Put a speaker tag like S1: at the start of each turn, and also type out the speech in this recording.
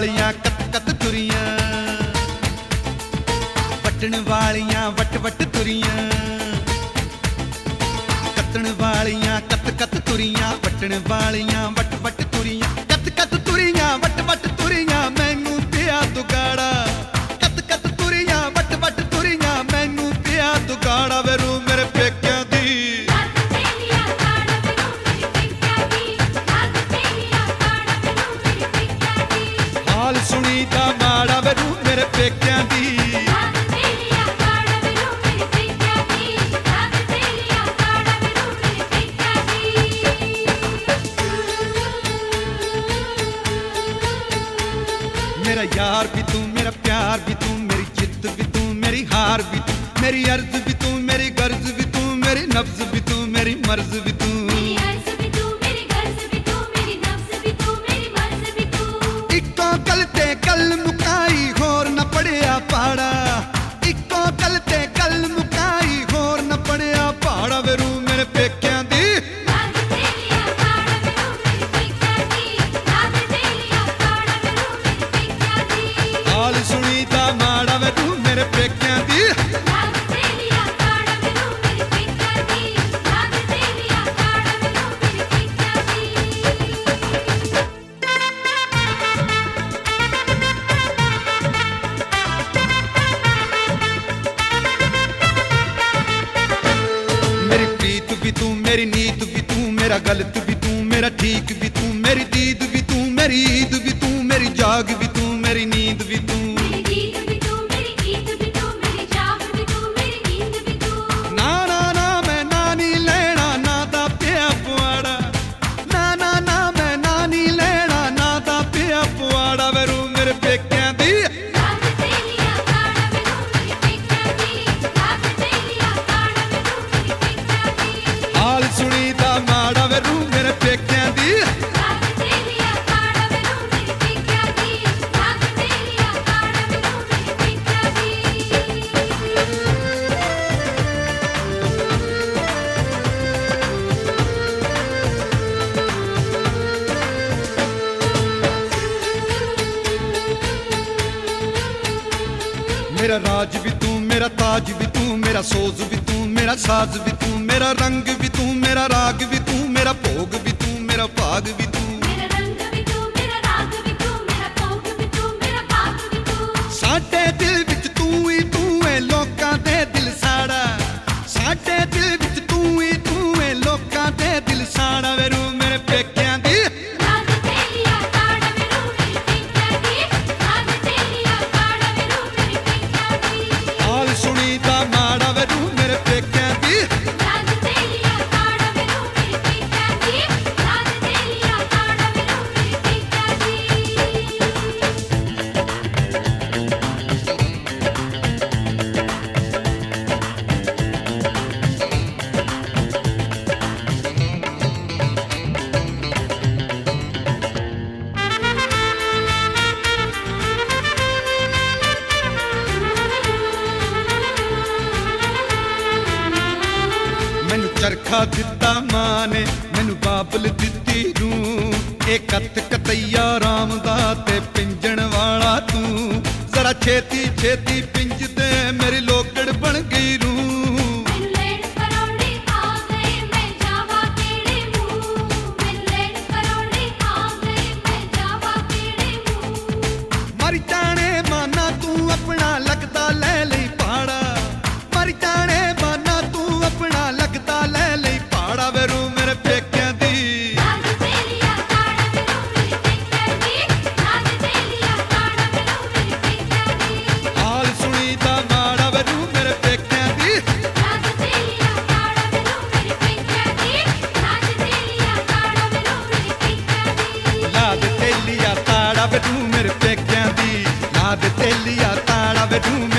S1: वालियां कत कत तुरियां, वटन वालियां what what तुरियां, कतन वालियां कत कत तुरियां, वटन वालियां वट वट तुरियां, कत कत तुरियां वट वट तुरियां, मैनू पिया दुगाड़ा, कत कत तुरियां वट वट तुरियां, मैनू पिया दुगाड़ा वेरू मेरे पेक्यां दी। हाल सुनी दा माड़ा वेरू मेरे पेक्यां दी। मेरा यार भी तू, मेरा प्यार भी तू, मेरी जिद भी तू, मेरी हार भी तू, मेरी अर्ज भी तू, मेरी गर्ज भी तू, मेरी नब्ज भी तू, मेरी मर्ज भी तू,
S2: मेरी अर्ज भी तू, मेरी गर्ज भी तू, मेरी नब्ज भी तू, मेरी मर्ज भी तू।
S1: इक्को गल ते गल मुकाई होर न पड़िया पाड़ा, इक्को गल ते गल मुकाई होर न पड़िया पाड़ा वेरू मेरे पेक्यां दी। हाल सुनी दा माड़ा वेरू मेरे पेक्यां दी। मेरी प्रीत भी तू, मेरी नीत भी तू, मेरा गलत भी तू, मेरा ठीक भी तू, मेरी दीद भी तू, मेरी ईद भी तू, मेरी जाग भी तू, मेरी नींद भी तू,
S2: मेरी दीद भी तू, मेरी ईद भी तू, मेरी जाग भी तू, मेरी नींद भी तू।
S1: ना ना ना मैं ना नहीं लेना ना दा पिया पुआड़ा, ना ना ना मैं ना नहीं लेना ना दा पिया पुआड़ा वेरू मेरे पेक्यां दी। हाल सुनी दा माड़ा वेरू मेरे पेक्यां दी। मेरा राज भी तू, मेरा ताज भी तू, मेरा सोज भी तू, मेरा साज भी तू, मेरा रंग भी तू, मेरा राग भी तू, मेरा भोग भी तू, मेरा भाग भी तू,
S2: मेरा रंग भी तू, मेरा राग भी तू, मेरा भोग भी तू, मेरा भाग भी तू।
S1: साडे दिल विच तू ही तू है लोकां दे दिल साड़ा, साडे दिल विच तू ही तू है लोकां दे दिल साड़ा वेरू मेरे पेक्यां दी। हाल सुनी दा माड़ा वेरू मेरे पेक्यां दी। मैनू चरखा दिता मां ने, मैनू बाबल दिती रूं, ए कत कतैया राम दा ते पिंजण वाला तू, जरा छेती छेती पिंज दे मेरी लोकड़ बन गई रूं। मर जाने माना तू अपना लगदा ले लई पाड़ा, मर जाने माना तू अपना लगदा ले लई पाड़ा वेरू मेरे पेक्यां दी। हाल सुनी दा माड़ा वेरू मेरे पेक्यां दी। लाद तेलिया ताड़ा वेरू मेरे पेक्यां दी, लाद तेलिया ताड़ा वेरू